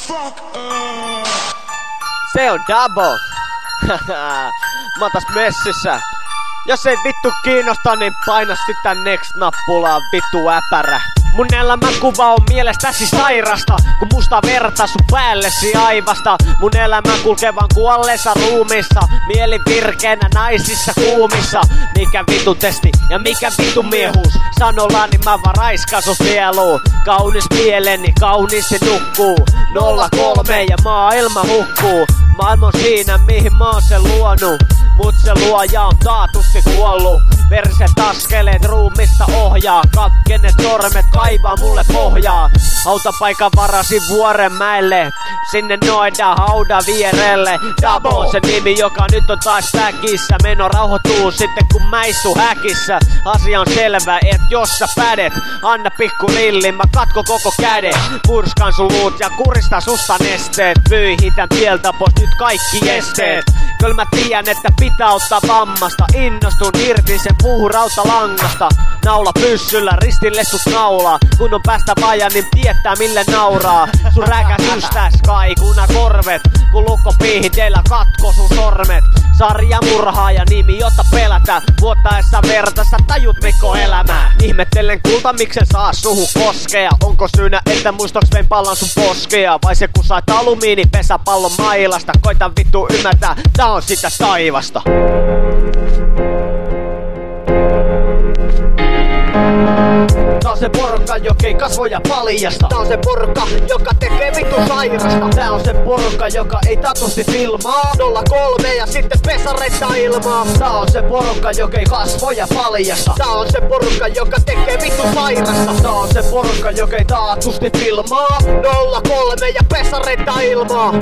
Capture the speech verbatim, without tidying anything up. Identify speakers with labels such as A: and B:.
A: fuck up.
B: Se on double. Mä oon taas messissä. Jos ei vittu kiinnosta, niin paina sitä next-nappulaa, vittu äpärä. Mun elämänkuva on mielestäsi sairasta, kun musta verta sun päällesi aivasta. Mun elämä kulkevan kuolleessa ruumissa, mieli virkeänä naisissa kuumissa. Mikä vitu testi ja mikä vitu miehuus, sanolla niin mä vaan raiskan sun sieluun. Kaunis mieleni, kauniisti nukkuu, nolla kolme ja maailma hukkuu. Maailma on siinä mihin mä oon sen luonut, mut se luoja on taatusti kuollut. Verset askeleet ruumista ohjaa, kakkenet sormet kaivaa mulle pohjaa. Hautapaikan varasin Vuorenmäelle, sinne noida hauda vierelle. Dabo on se nimi, joka nyt on taas päkissä. Meno rauhoittuu sitten kun mä istun häkissä. Asia on selvä, et jos sä pädet, anna pikku rilli, mä katko koko kädet. Purskan sun luut ja kuristan susta nesteet. Pyyhitän tieltä pois nyt kaikki esteet. Kyllä mä tiedän, että pitää ottaa vammasta. Innostun irti sen puuhun rautalangasta. Naula pyssyllä, ristille sut naulaa. Kun on päästä vaja, niin tietää mille nauraa. Sun räkäsystäs kaikuna korvet, kun lukko piihiteillä katko sun sormet. Sarja murhaaja nimi, jotta pelätä. Vuottaessa verta sä tajut Mikko elämää. Ihmettelen kulta, miksen saa suhu koskea. Onko syynä, että muistoks vein pallan sun poskea? Vai se kun sait alumiinipesäpallon mailasta? Koita vittu ymmärtää, tää on sitä taivasta. Tää on se porukka, jokei kasvoja paljasta. Tää on se porukka, joka tekee vittu sairasta. Tää on se porukka, joka ei tatusti filmaa. Nolla kolme ja sitten pesareita ilmaa. Tää on se porukka, jokei kasvoja paljasta. Tää on se porukka, joka tekee vittu sairasta. Tää on se porukka, jokei tatusti filmaa. Nolla kolme ja pesareita ilmaa.